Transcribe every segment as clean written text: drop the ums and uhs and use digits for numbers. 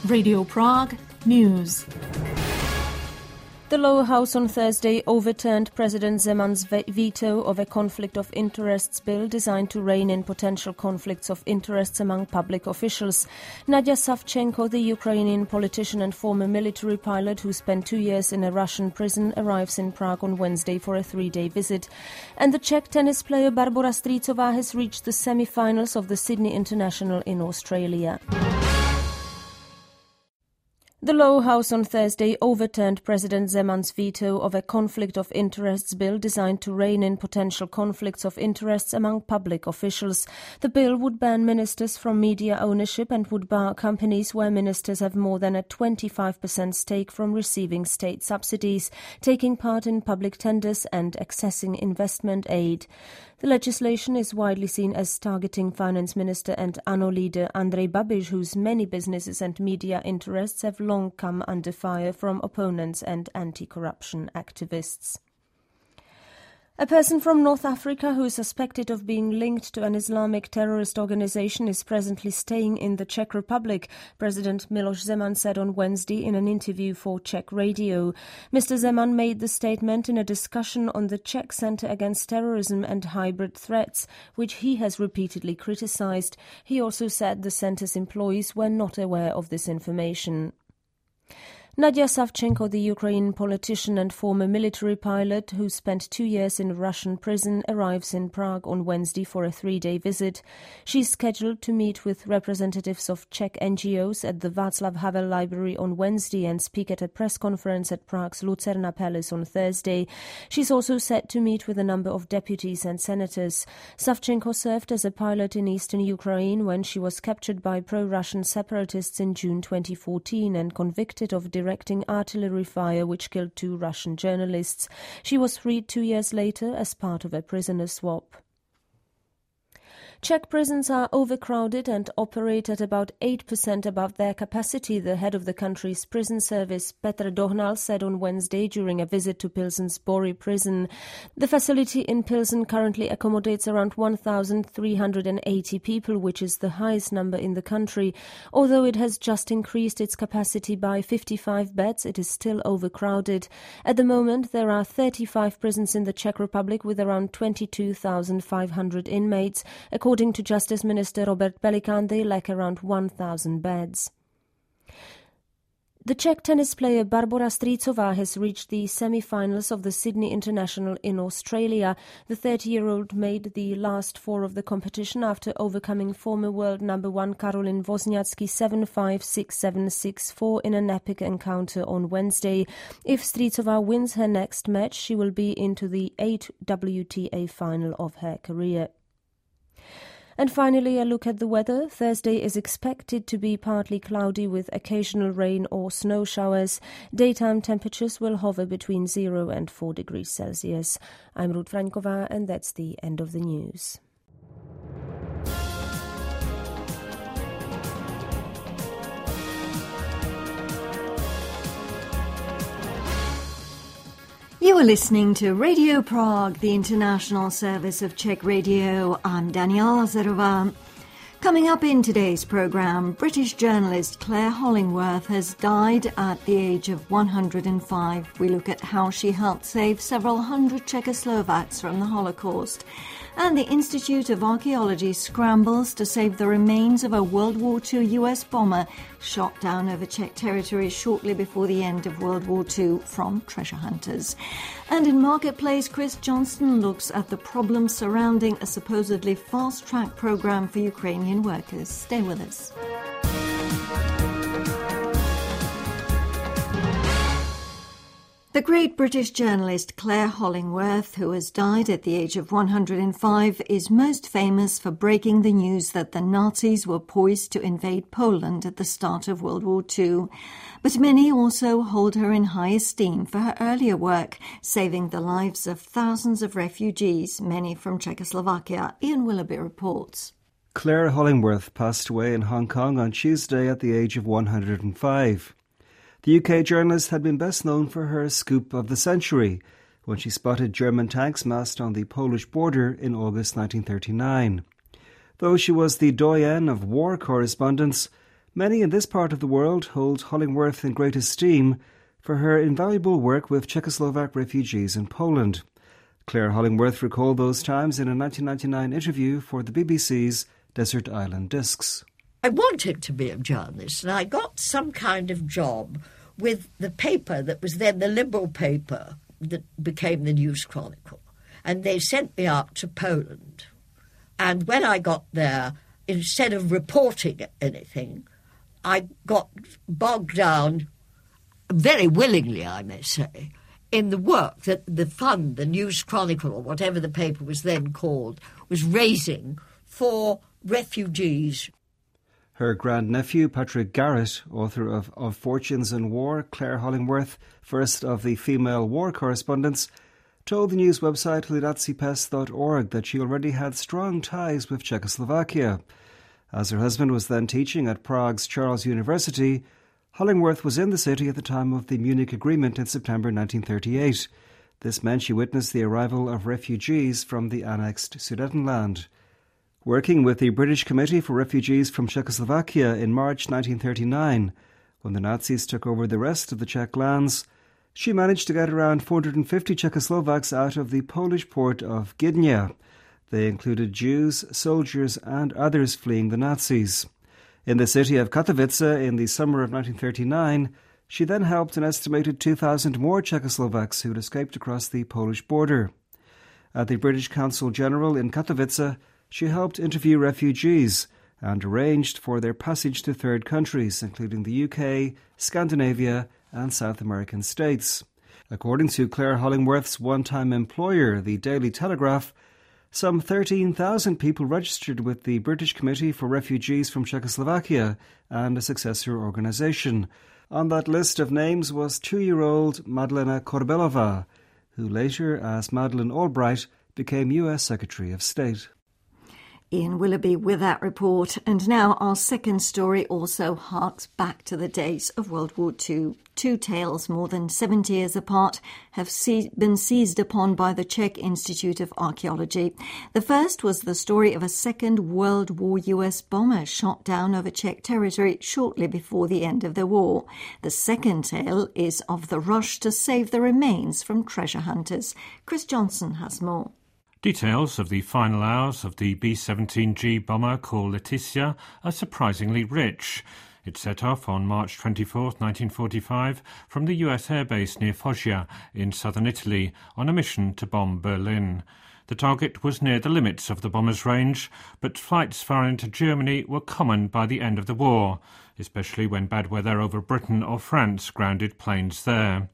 Radio Prague News. The lower house on Thursday overturned President Zeman's veto of a conflict of interests bill designed to rein in potential conflicts of interests among public officials. Nadia Savchenko, the Ukrainian politician and former military pilot who spent 2 years in a Russian prison, arrives in Prague on Wednesday for a 3-day visit. And the Czech tennis player Barbora Strycová has reached the semi-finals of the Sydney International in Australia. The lower house on Thursday overturned President Zeman's veto of a conflict of interests bill designed to rein in potential conflicts of interests among public officials. The bill would ban ministers from media ownership and would bar companies where ministers have more than a 25% stake from receiving state subsidies, taking part in public tenders and accessing investment aid. The legislation is widely seen as targeting Finance Minister and ANO leader Andrej Babiš, whose many businesses and media interests have long come under fire from opponents and anti-corruption activists. A person from North Africa who is suspected of being linked to an Islamic terrorist organization is presently staying in the Czech Republic, President Miloš Zeman said on Wednesday in an interview for Czech radio. Mr. Zeman made the statement in a discussion on the Czech Center Against Terrorism and Hybrid Threats, which he has repeatedly criticized. He also said the center's employees were not aware of this information. Nadia Savchenko, the Ukrainian politician and former military pilot who spent 2 years in a Russian prison, arrives in Prague on Wednesday for a 3-day visit. She's scheduled to meet with representatives of Czech NGOs at the Václav Havel Library on Wednesday and speak at a press conference at Prague's Lucerna Palace on Thursday. She's also set to meet with a number of deputies and senators. Savchenko served as a pilot in eastern Ukraine when she was captured by pro-Russian separatists in June 2014 and convicted of directing artillery fire which killed 2 Russian journalists. She was freed 2 years later as part of a prisoner swap. Czech prisons are overcrowded and operate at about 8% above their capacity, the head of the country's prison service, Petr Dohnal, said on Wednesday during a visit to Pilsen's Bory prison. The facility in Pilsen currently accommodates around 1,380 people, which is the highest number in the country. Although it has just increased its capacity by 55 beds, it is still overcrowded. At the moment, there are 35 prisons in the Czech Republic with around 22,500 inmates. According to Justice Minister Robert Pelikán, they lack around 1,000 beds. The Czech tennis player Barbora Strycová has reached the semi-finals of the Sydney International in Australia. The 30-year-old made the last 4 of the competition after overcoming former world number 1 Karolin Wozniacki 7-5, 6-7, 6-4 in an epic encounter on Wednesday. If Strycová wins her next match, she will be into the 8th WTA final of her career. And finally, a look at the weather. Thursday is expected to be partly cloudy with occasional rain or snow showers. Daytime temperatures will hover between 0 and 4 degrees Celsius. I'm Ruth Fraňková, and that's the end of the news. You are listening to Radio Prague, the international service of Czech Radio. I'm Daniela Lazarová. Coming up in today's programme, British journalist Claire Hollingworth has died at the age of 105. We look at how she helped save several hundred Czechoslovaks from the Holocaust. And the Institute of Archaeology scrambles to save the remains of a World War II US bomber shot down over Czech territory shortly before the end of World War II from treasure hunters. And in Marketplace, Chris Johnston looks at the problems surrounding a supposedly fast-track program for Ukrainian workers. Stay with us. The great British journalist Claire Hollingworth, who has died at the age of 105, is most famous for breaking the news that the Nazis were poised to invade Poland at the start of World War II. But many also hold her in high esteem for her earlier work, saving the lives of thousands of refugees, many from Czechoslovakia. Ian Willoughby reports. Claire Hollingworth passed away in Hong Kong on Tuesday at the age of 105. The UK journalist had been best known for her scoop of the century, when she spotted German tanks massed on the Polish border in August 1939. Though she was the doyenne of war correspondence, Many in this part of the world hold Hollingworth in great esteem for her invaluable work with Czechoslovak refugees in Poland. Claire Hollingworth recalled those times in a 1999 interview for the BBC's Desert Island Discs. I wanted to be a journalist, and I got some kind of job with the paper that was then the Liberal paper that became the News Chronicle. And they sent me out to Poland. And when I got there, instead of reporting anything, I got bogged down, very willingly, I may say, in the work that the fund, the News Chronicle, or whatever the paper was then called, was raising for refugees. Her grandnephew, Patrick Garrett, author of Fortunes in War, Claire Hollingworth, first of the female war correspondents, told the news website lunacypest.org that she already had strong ties with Czechoslovakia. As her husband was then teaching at Prague's Charles University, Hollingworth was in the city at the time of the Munich Agreement in September 1938. This meant she witnessed the arrival of refugees from the annexed Sudetenland. Working with the British Committee for Refugees from Czechoslovakia in March 1939, when the Nazis took over the rest of the Czech lands, she managed to get around 450 Czechoslovaks out of the Polish port of Gdynia. They included Jews, soldiers and others fleeing the Nazis. In the city of Katowice in the summer of 1939, she then helped an estimated 2,000 more Czechoslovaks who had escaped across the Polish border. At the British Consul General in Katowice, she helped interview refugees and arranged for their passage to third countries, including the UK, Scandinavia and South American states. According to Claire Hollingworth's one-time employer, the Daily Telegraph, some 13,000 people registered with the British Committee for Refugees from Czechoslovakia and a successor organisation. On that list of names was 2-year-old Madlena Korbelova, who later, as Madeleine Albright, became US Secretary of State. Ian Willoughby with that report. And now our second story also harks back to the days of World War II. Two tales more than 70 years apart have been seized upon by the Czech Institute of Archaeology. The first was the story of a Second World War US bomber shot down over Czech territory shortly before the end of the war. The second tale is of the rush to save the remains from treasure hunters. Chris Johnson has more. Details of the final hours of the B-17G bomber called Letitia are surprisingly rich. It set off on March 24, 1945, from the US airbase near Foggia in southern Italy on a mission to bomb Berlin. The target was near the limits of the bomber's range, but flights far into Germany were common by the end of the war, especially when bad weather over Britain or France grounded planes there.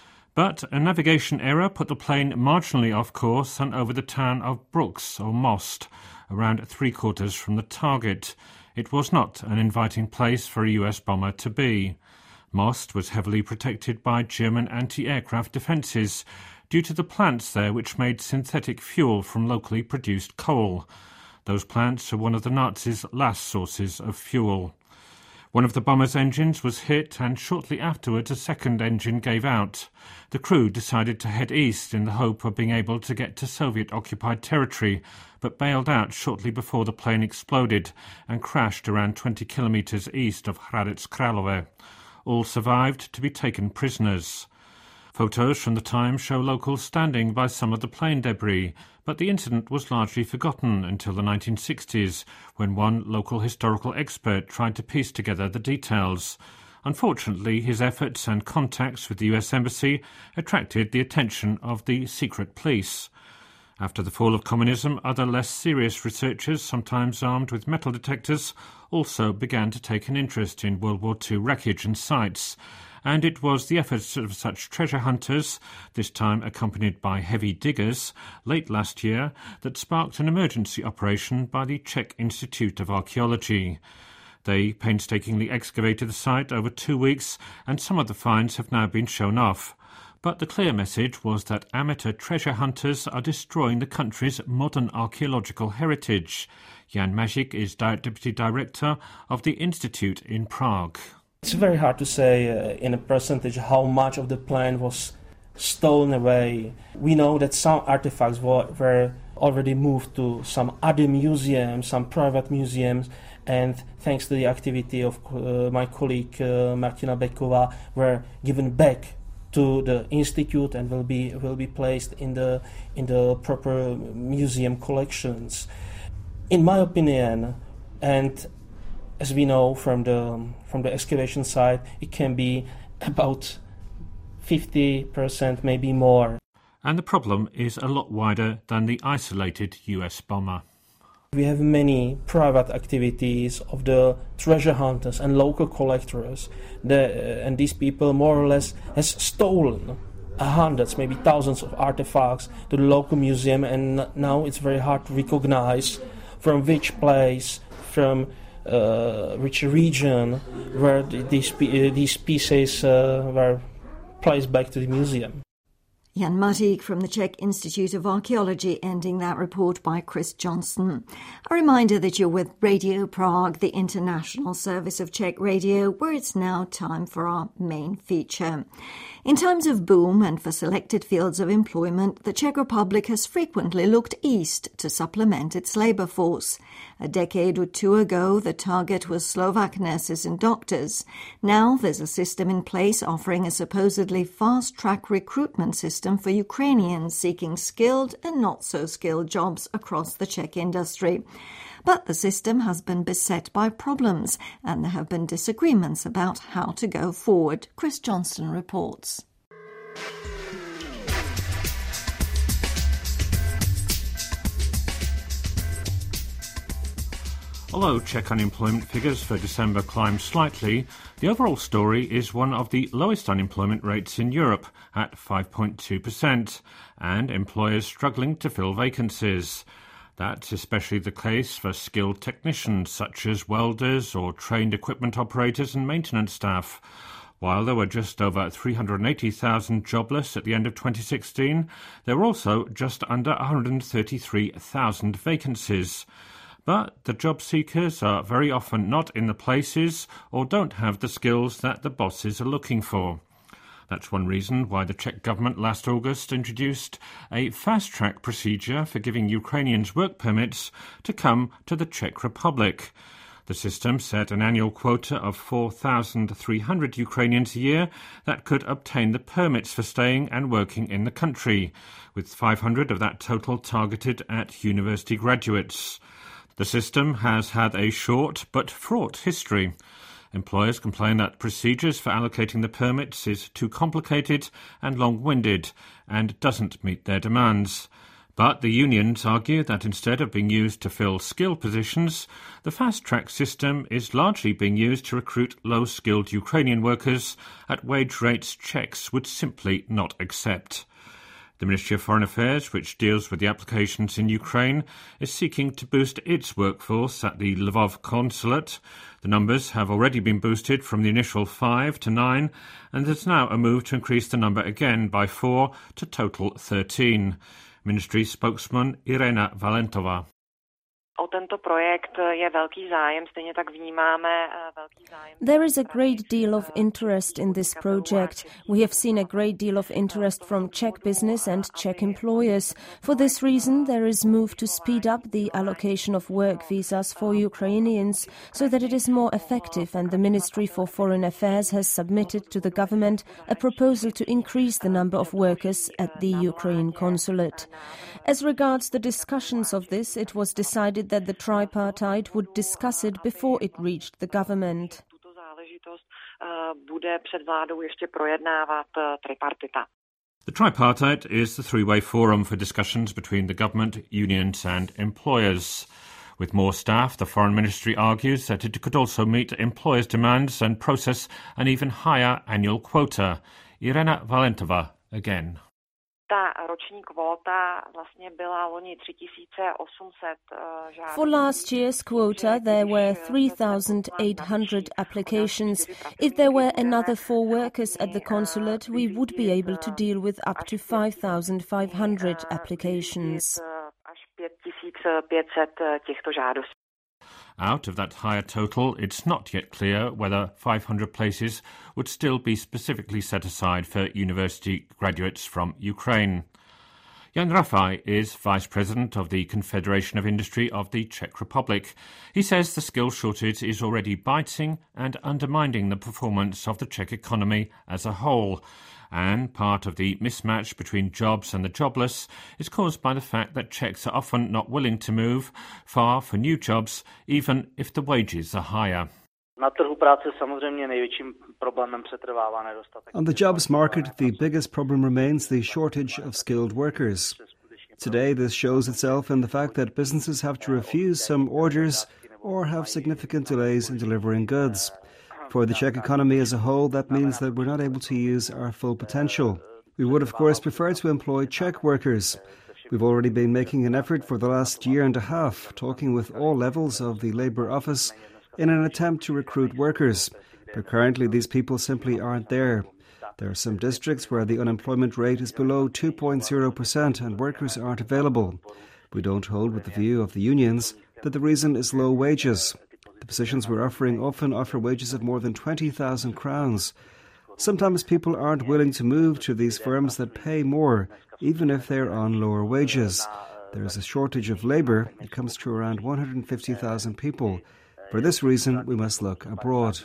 But a navigation error put the plane marginally off course and over the town of Brooks or Most, around 3/4 from the target. It was not an inviting place for a US bomber to be. Most was heavily protected by German anti-aircraft defences due to the plants there which made synthetic fuel from locally produced coal. Those plants are one of the Nazis' last sources of fuel. One of the bomber's engines was hit and shortly afterwards a second engine gave out. The crew decided to head east in the hope of being able to get to Soviet-occupied territory, but bailed out shortly before the plane exploded and crashed around 20 kilometres east of Hradec Králové. All survived to be taken prisoners. Photos from the time show locals standing by some of the plane debris, but the incident was largely forgotten until the 1960s, when one local historical expert tried to piece together the details. Unfortunately, his efforts and contacts with the US Embassy attracted the attention of the secret police. After the fall of communism, other less serious researchers, sometimes armed with metal detectors, also began to take an interest in World War II wreckage and sites, and it was the efforts of such treasure hunters, this time accompanied by heavy diggers, late last year, that sparked an emergency operation by the Czech Institute of Archaeology. They painstakingly excavated the site over 2 weeks, and some of the finds have now been shown off. But the clear message was that amateur treasure hunters are destroying the country's modern archaeological heritage. Jan Mažík is Deputy Director of the Institute in Prague. It's very hard to say in a percentage how much of the plant was stolen away. We know that some artifacts were already moved to some other museums, some private museums, and thanks to the activity of my colleague Martina Bekova, were given back to the institute and will be placed in the proper museum collections. In my opinion, and as we know from the excavation side, it can be about 50%, maybe more. And the problem is a lot wider than the isolated US bomber. We have many private activities of the treasure hunters and local collectors, and these people more or less has stolen hundreds, maybe thousands of artifacts to the local museum, and now it's very hard to recognize from which place, from which region where these pieces were placed back to the museum. Jan Matík from the Czech Institute of Archaeology, ending that report by Chris Johnston. A reminder that you're with Radio Prague, the international service of Czech radio, where it's now time for our main feature. In times of boom and for selected fields of employment, the Czech Republic has frequently looked east to supplement its labour force. A decade or two ago, the target was Slovak nurses and doctors. Now there's a system in place offering a supposedly fast-track recruitment system for Ukrainians seeking skilled and not-so-skilled jobs across the Czech industry. But the system has been beset by problems, and there have been disagreements about how to go forward. Chris Johnston reports. Although Czech unemployment figures for December climbed slightly, the overall story is one of the lowest unemployment rates in Europe at 5.2%, and employers struggling to fill vacancies. That's especially the case for skilled technicians such as welders or trained equipment operators and maintenance staff. While there were just over 380,000 jobless at the end of 2016, there were also just under 133,000 vacancies. But the job seekers are very often not in the places or don't have the skills that the bosses are looking for. That's one reason why the Czech government last August introduced a fast-track procedure for giving Ukrainians work permits to come to the Czech Republic. The system set an annual quota of 4,300 Ukrainians a year that could obtain the permits for staying and working in the country, with 500 of that total targeted at university graduates. The system has had a short but fraught history. Employers complain that procedures for allocating the permits is too complicated and long-winded and doesn't meet their demands. But the unions argue that instead of being used to fill skilled positions, the fast-track system is largely being used to recruit low-skilled Ukrainian workers at wage rates Czechs would simply not accept. The Ministry of Foreign Affairs, which deals with the applications in Ukraine, is seeking to boost its workforce at the Lvov consulate. The numbers have already been boosted from the initial 5 to 9, and there's now a move to increase the number again by 4 to total 13. Ministry spokesman Irena Valentova. There is a great deal of interest in this project. We have seen a great deal of interest from Czech business and Czech employers. For this reason, there is move to speed up the allocation of work visas for Ukrainians so that it is more effective, and the Ministry for Foreign Affairs has submitted to the government a proposal to increase the number of workers at the Ukraine consulate. As regards the discussions of this, it was decided that the tripartite would discuss it before it reached the government. The tripartite is the three-way forum for discussions between the government, unions and employers. With more staff, the Foreign Ministry argues that it could also meet employers' demands and process an even higher annual quota. Irena Valentova again. For last year's quota, there were 3,800 applications. If there were another 4 workers at the consulate, we would be able to deal with up to 5,500 applications. Out of that higher total, it's not yet clear whether 500 places would still be specifically set aside for university graduates from Ukraine. Jan Rafaj is Vice President of the Confederation of Industry of the Czech Republic. He says the skills shortage is already biting and undermining the performance of the Czech economy as a whole. And part of the mismatch between jobs and the jobless is caused by the fact that Czechs are often not willing to move far for new jobs, even if the wages are higher. On the jobs market, the biggest problem remains the shortage of skilled workers. Today, this shows itself in the fact that businesses have to refuse some orders or have significant delays in delivering goods. For the Czech economy as a whole, that means that we're not able to use our full potential. We would, of course, prefer to employ Czech workers. We've already been making an effort for the last year and a half, talking with all levels of the Labour Office in an attempt to recruit workers. But currently these people simply aren't there. There are some districts where the unemployment rate is below 2.0% and workers aren't available. We don't hold with the view of the unions that the reason is low wages. The positions we're offering often offer wages of more than 20,000 crowns. Sometimes people aren't willing to move to these firms that pay more, even if they're on lower wages. There is a shortage of labour. It comes to around 150,000 people. For this reason, we must look abroad.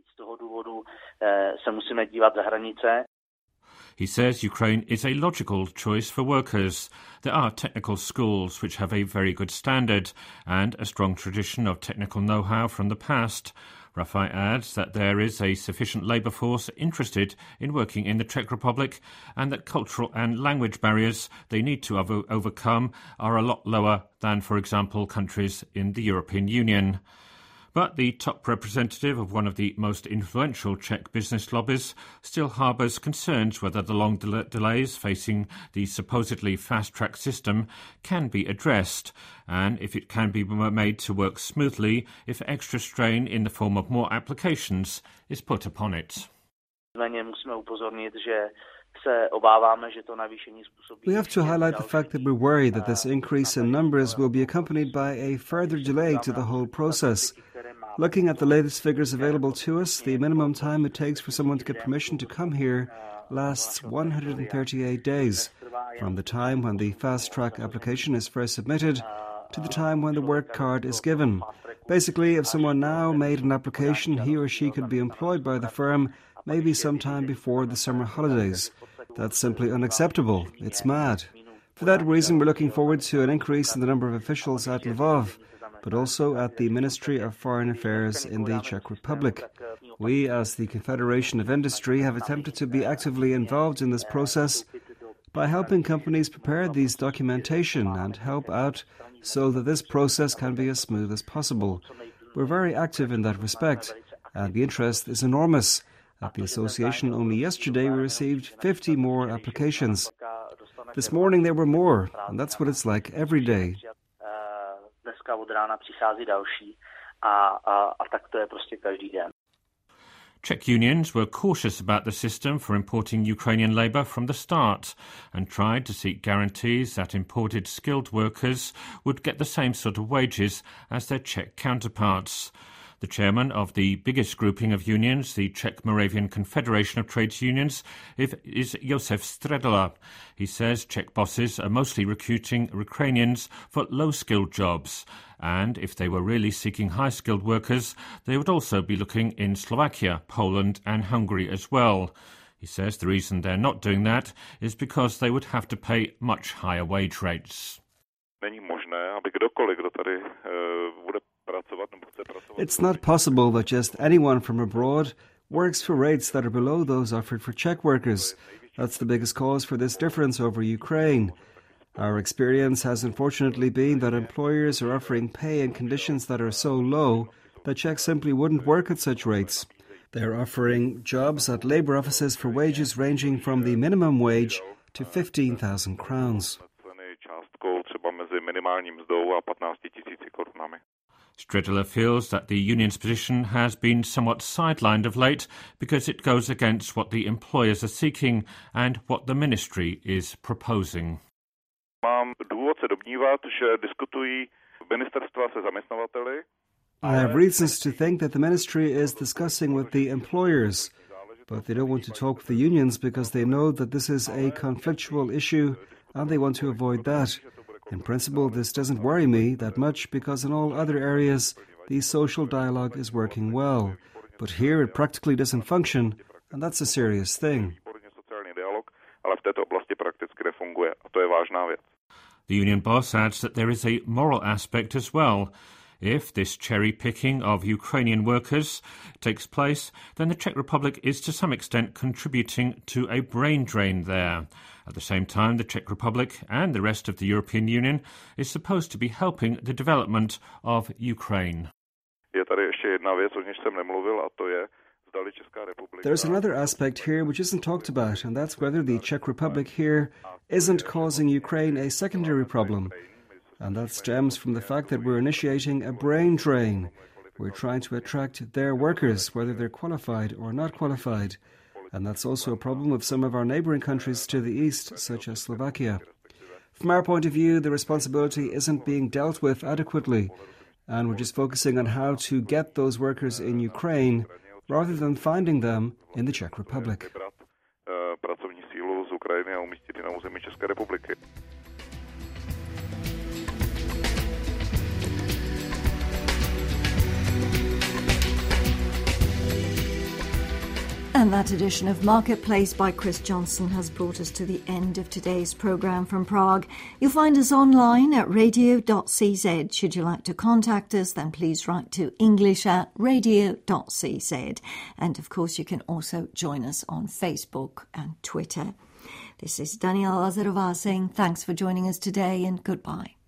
He says Ukraine is a logical choice for workers. There are technical schools which have a very good standard and a strong tradition of technical know-how from the past. Rafaj adds that there is a sufficient labour force interested in working in the Czech Republic and that cultural and language barriers they need to overcome are a lot lower than, for example, countries in the European Union. But the top representative of one of the most influential Czech business lobbies still harbours concerns whether the long delays facing the supposedly fast-track system can be addressed, and if it can be made to work smoothly if extra strain in the form of more applications is put upon it. We have to highlight the fact that we're worried that this increase in numbers will be accompanied by a further delay to the whole process. Looking at the latest figures available to us, the minimum time it takes for someone to get permission to come here lasts 138 days, from the time when the fast-track application is first submitted to the time when the work card is given. Basically, if someone now made an application, he or she could be employed by the firm maybe sometime before the summer holidays. That's simply unacceptable. It's mad. For that reason, we're looking forward to an increase in the number of officials at Lvov, but also at the Ministry of Foreign Affairs in the Czech Republic. We, as the Confederation of Industry, have attempted to be actively involved in this process by helping companies prepare these documentation and help out so that this process can be as smooth as possible. We're very active in that respect, and the interest is enormous. At the association only yesterday we received 50 more applications. This morning there were more, and that's what it's like every day. Czech unions were cautious about the system for importing Ukrainian labour from the start and tried to seek guarantees that imported skilled workers would get the same sort of wages as their Czech counterparts. The chairman of the biggest grouping of unions, the Czech-Moravian Confederation of Trades Unions, is Josef Stredela. He says Czech bosses are mostly recruiting Ukrainians for low-skilled jobs, and if they were really seeking high-skilled workers, they would also be looking in Slovakia, Poland and Hungary as well. He says the reason they're not doing that is because they would have to pay much higher wage rates. It's not possible that just anyone from abroad works for rates that are below those offered for Czech workers. That's the biggest cause for this difference over Ukraine. Our experience has unfortunately been that employers are offering pay and conditions that are so low that Czechs simply wouldn't work at such rates. They're offering jobs at labour offices for wages ranging from the minimum wage to 15,000 crowns. Stredela feels that the union's position has been somewhat sidelined of late because it goes against what the employers are seeking and what the ministry is proposing. I have reasons to think that the ministry is discussing with the employers, but they don't want to talk with the unions because they know that this is a conflictual issue and they want to avoid that. In principle, this doesn't worry me that much because in all other areas, the social dialogue is working well. But here it practically doesn't function, and that's a serious thing. The union boss adds that there is a moral aspect as well. If this cherry-picking of Ukrainian workers takes place, then the Czech Republic is to some extent contributing to a brain drain there. At the same time, the Czech Republic and the rest of the European Union is supposed to be helping the development of Ukraine. There's another aspect here which isn't talked about, and that's whether the Czech Republic here isn't causing Ukraine a secondary problem. And that stems from the fact that we're initiating a brain drain. We're trying to attract their workers, whether they're qualified or not qualified. And that's also a problem of some of our neighbouring countries to the east, such as Slovakia. From our point of view, the responsibility isn't being dealt with adequately. And we're just focusing on how to get those workers in Ukraine rather than finding them in the Czech Republic. And that edition of Marketplace by Chris Johnson has brought us to the end of today's programme from Prague. You'll find us online at radio.cz. Should you like to contact us, then please write to english@radio.cz. And of course, you can also join us on Facebook and Twitter. This is Daniela Lazarová saying thanks for joining us today and goodbye.